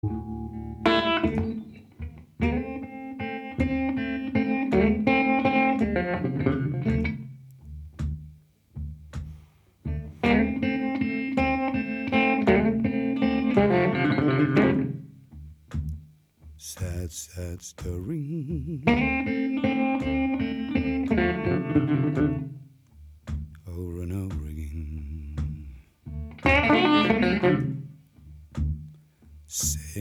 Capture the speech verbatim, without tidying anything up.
Sad, sad story. Over and over again. Sad